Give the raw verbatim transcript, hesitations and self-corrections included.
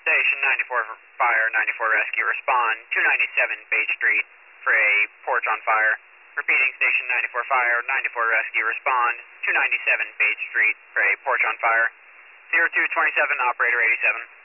Station ninety-four Fire, ninety-four Rescue, respond two ninety-seven Page Street for a porch on fire. Repeating, Station ninety-four Fire, ninety-four Rescue, respond two ninety-seven Page Street for a porch on fire. zero two twenty-seven, Operator eighty-seven.